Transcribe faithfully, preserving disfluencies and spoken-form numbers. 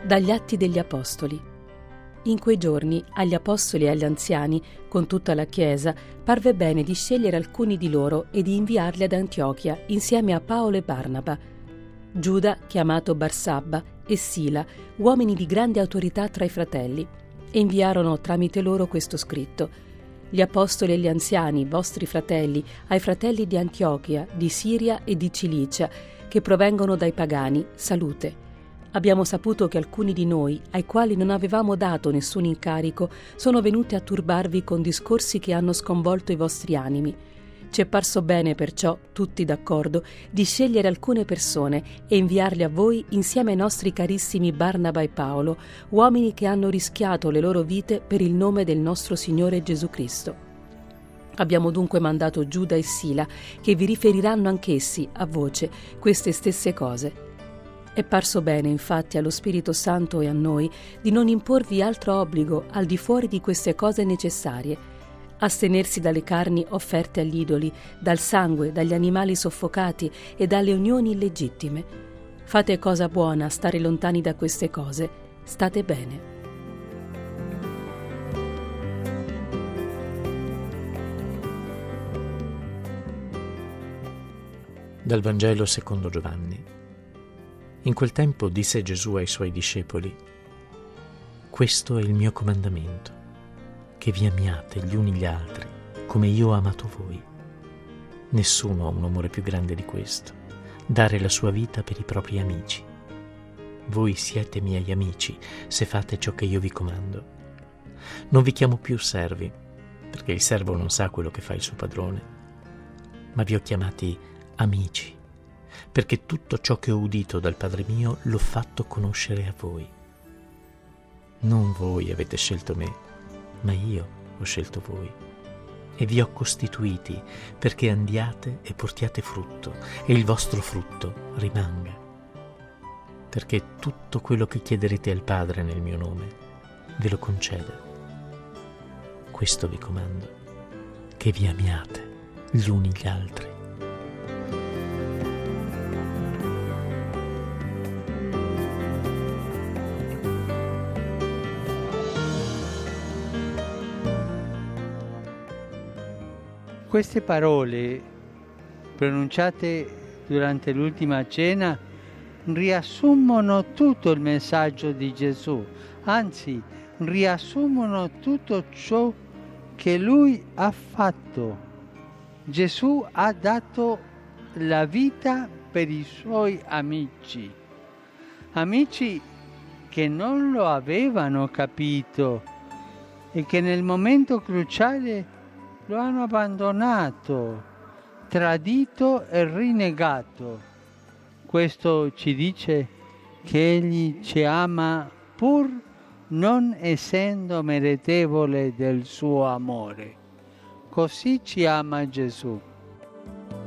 Dagli Atti degli Apostoli. In quei giorni agli apostoli e agli anziani, con tutta la Chiesa, parve bene di scegliere alcuni di loro e di inviarli ad Antiochia insieme a Paolo e Barnaba. Giuda, chiamato Barsabba, e Sila, uomini di grande autorità tra i fratelli, e inviarono tramite loro questo scritto: Gli apostoli e gli anziani, vostri fratelli, ai fratelli di Antiochia, di Siria e di Cilicia, che provengono dai pagani, salute. Abbiamo saputo che alcuni di noi, ai quali non avevamo dato nessun incarico, sono venuti a turbarvi con discorsi che hanno sconvolto i vostri animi. Ci è parso bene perciò, tutti d'accordo, di scegliere alcune persone e inviarle a voi insieme ai nostri carissimi Barnaba e Paolo, uomini che hanno rischiato le loro vite per il nome del nostro Signore Gesù Cristo. Abbiamo dunque mandato Giuda e Sila, che vi riferiranno anch'essi, a voce, queste stesse cose. È parso bene, infatti, allo Spirito Santo e a noi di non imporvi altro obbligo al di fuori di queste cose necessarie: astenersi dalle carni offerte agli idoli, dal sangue, dagli animali soffocati e dalle unioni illegittime. Fate cosa buona, stare lontani da queste cose. State bene. Dal Vangelo secondo Giovanni. In quel tempo disse Gesù ai suoi discepoli: Questo è il mio comandamento, che vi amiate gli uni gli altri, come io ho amato voi. Nessuno ha un amore più grande di questo, dare la sua vita per i propri amici. Voi siete miei amici, se fate ciò che io vi comando. Non vi chiamo più servi, perché il servo non sa quello che fa il suo padrone, ma vi ho chiamati amici, perché tutto ciò che ho udito dal Padre mio l'ho fatto conoscere a voi. Non voi avete scelto me, ma io ho scelto voi e vi ho costituiti perché andiate e portiate frutto e il vostro frutto rimanga, perché tutto quello che chiederete al Padre nel mio nome ve lo conceda. Questo vi comando, che vi amiate gli uni gli altri. Queste parole, pronunciate durante l'ultima cena, riassumono tutto il messaggio di Gesù, anzi, riassumono tutto ciò che Lui ha fatto. Gesù ha dato la vita per i Suoi amici, amici che non lo avevano capito e che nel momento cruciale lo hanno abbandonato, tradito e rinnegato. Questo ci dice che Egli ci ama pur non essendo meritevole del suo amore. Così ci ama Gesù.